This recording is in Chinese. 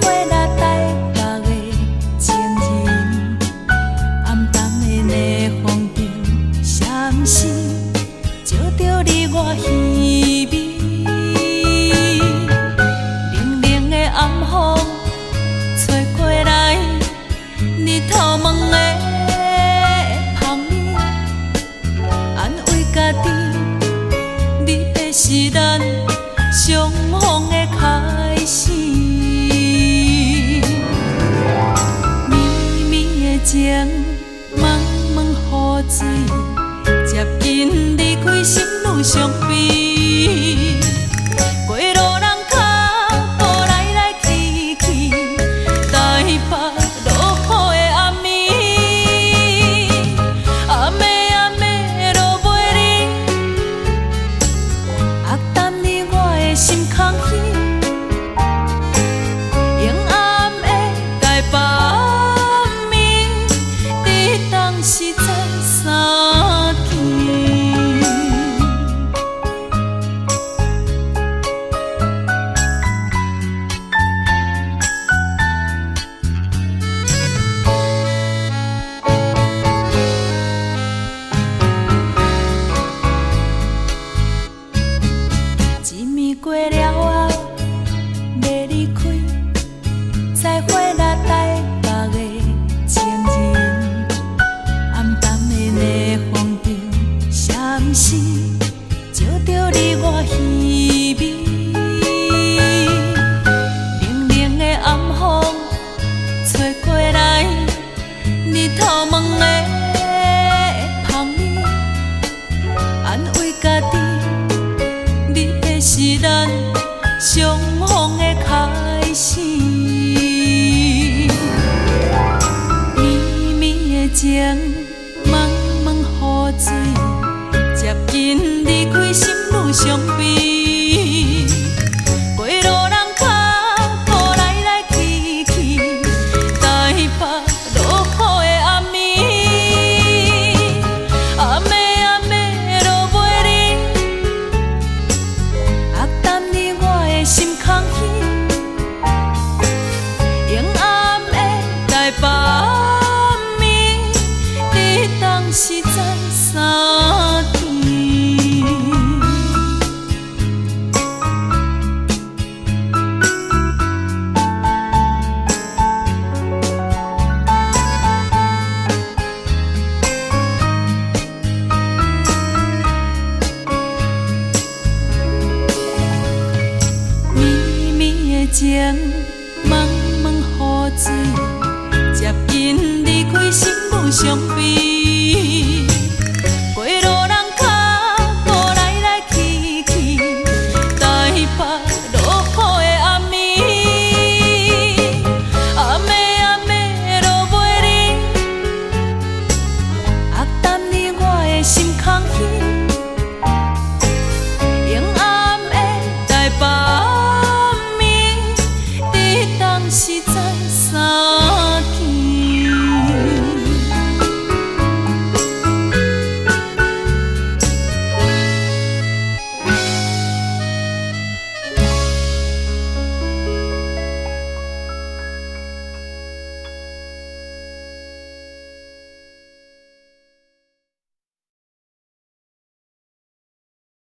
是咱相逢的开始。绵绵的情，茫茫雨水，接近离开，心愈伤悲。过路人脚步来来去去，台北落雨的暗暝，暗暝暗暝落袂离，压淡你我的心空虚。阴暗的台北暝，你当时在三更。一暝过了后，要离开，再回来台北的情人。暗淡的霓虹灯闪烁，照着你我稀微。冷冷的暗风吹过来，日头蒙的香味，安慰家己。你的是咱相逢的开始，绵绵的情，茫茫雨水，接近离开，心愈伤悲。过路人脚步来来去去，台北落雨的暗暝，暗暝暗暝落袂离，压淡你我的心空虚。阴暗的台北暝，你当时在三更。绵绵的情，茫茫雨水，接近离开，心愈伤悲。过路人脚步来来去去，台北落雨的暗暝，暗暝暗暝落袂离，压淡你我的心空虚。阴暗的台北